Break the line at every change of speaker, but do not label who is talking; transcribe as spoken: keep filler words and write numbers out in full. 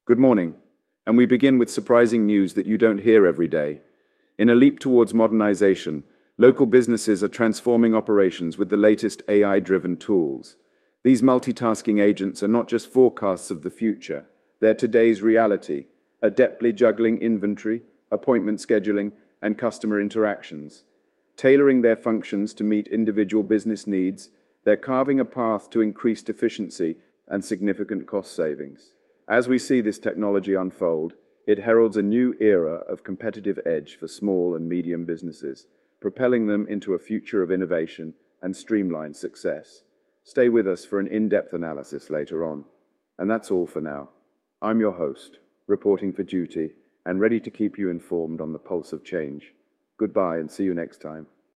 Good morning, and we begin with surprising news that you don't hear every day. In a leap towards modernization, local businesses are transforming operations with the latest A I-driven tools. These multitasking agents are not just forecasts of the future, they're today's reality, adeptly juggling inventory, appointment scheduling, and customer interactions. Tailoring their functions to meet individual business needs, they're carving a path to increased efficiency and significant cost savings. As we see this technology unfold, it heralds a new era of competitive edge for small and medium businesses, propelling them into a future of innovation and streamlined success. Stay with us for an in-depth analysis later on. And that's all for now. I'm your host, reporting for duty, and ready to keep you informed on the pulse of change. Goodbye and see you next time.